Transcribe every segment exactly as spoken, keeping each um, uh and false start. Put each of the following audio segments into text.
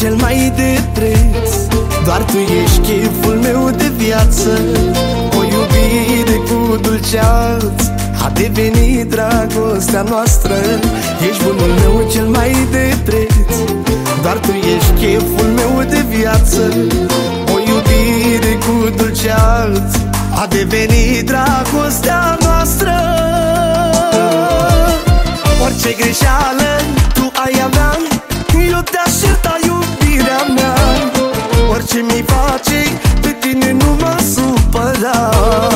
cel mai de preț. Doar tu ești cheful meu de viață. O iubire cu dulceață a devenit dragostea noastră. Ești bunul meu cel mai de preț. Doar tu ești cheful meu de viață. O iubire cu dulceață a devenit dragostea noastră. Orice greșeală tu ai avea, eu te-aș ierta, iubirea mea. Orice mi face, pe tine nu mă supăra.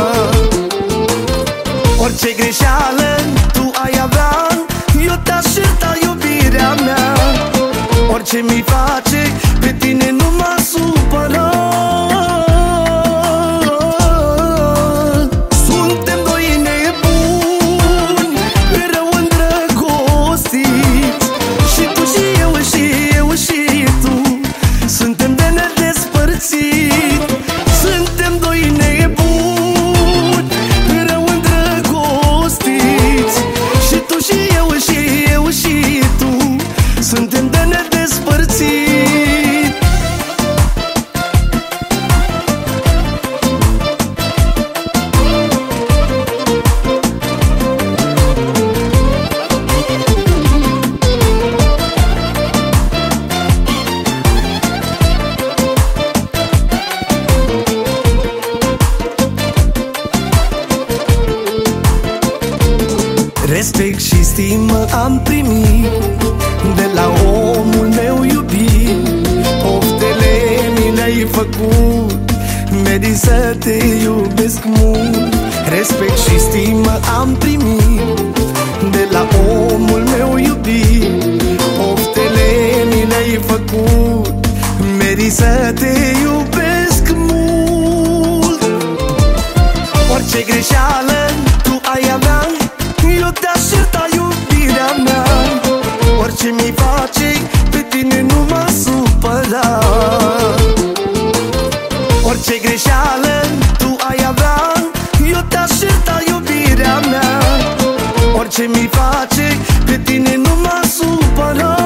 Orice greșeală tu ai avea, eu te-aș ierta, iubirea mea. Orice mi face, pe tine nu mă supăra. Suntem doi nebuni, rău îndrăgostiți, și tu și eu, și eu și tu. Suntem de nedespărțit. Suntem doi nebuni, rău îndrăgostiți, și tu și eu, și eu și tu. Suntem de nedespărțit. Respect și stimă am primit de la omul meu iubit. Poftele mi le-ai făcut, merit să te iubesc mult. Respect și stimă am primit de la omul meu iubit. Poftele mi le-ai făcut, merit să te iubesc mult. Orice greșeală tu ai avea, eu te-aș ierta, iubirea mea. Orice mi face, pe tine nu mă supăra. Orice greșeală tu ai avea, eu te-aș ierta, iubirea mea. Orice mi face, pe tine nu mă supăra.